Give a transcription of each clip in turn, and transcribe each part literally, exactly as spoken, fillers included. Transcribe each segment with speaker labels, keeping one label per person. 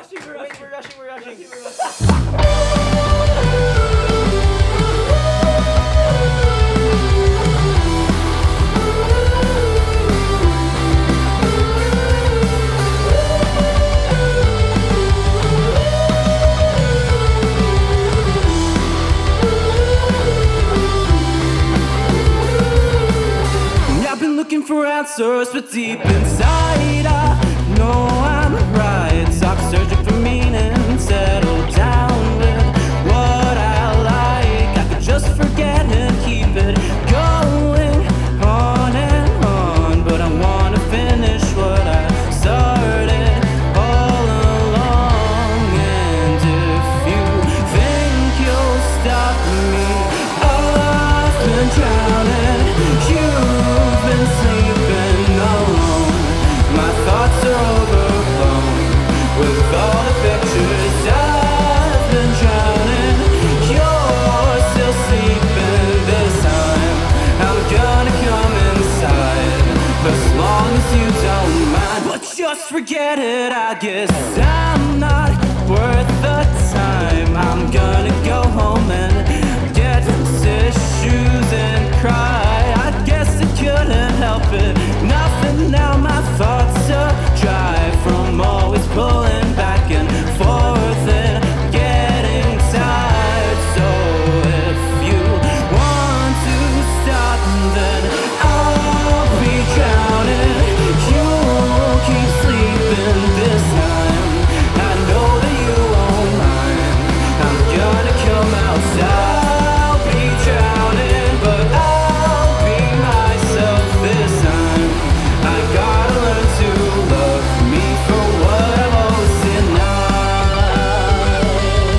Speaker 1: rushing, we're rushing, we're rushing, we're rushing.
Speaker 2: I've been looking for answers, but deep inside I know I'm right. Stop searching for meaning, settle down with what I like. I could just forget and keep it going on and on, but I wanna finish what I started all along. And if you think you'll stop me, I've been drowning. You've been sleeping alone. My thoughts are overblown with all the pictures. I've been drowning. You're still sleeping this time. I'm gonna come inside as long as you don't mind. But just forget it, I guess I'm not worth the time. I'm gonna go home and get tissues and cry. I guess I couldn't help it. Nothing now, my thoughts are dry from always pulling back and forth and getting tired. So if you want to stop, then I'll be drowning. You'll keep sleeping this time. I know that you won't mind. I'm gonna come outside. I'll be drowning, but I'll be myself this time. I gotta learn to love me for what I've always denied.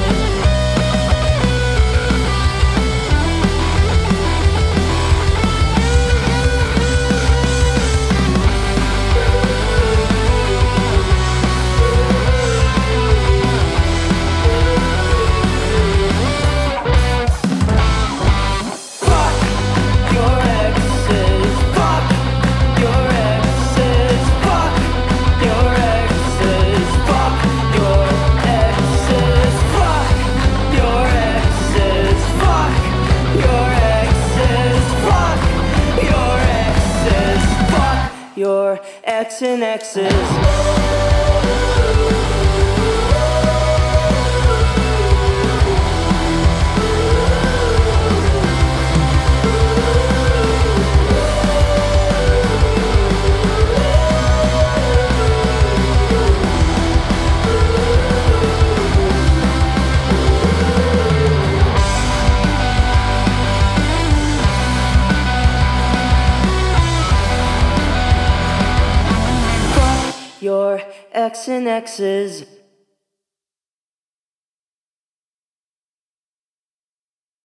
Speaker 2: Fuck your exes. Fuck your exes. Fuck your exes. Fuck your exes. Fuck your exes. Fuck your exes. Fuck your exes. Fuck your ex and exes. Your ex and exes.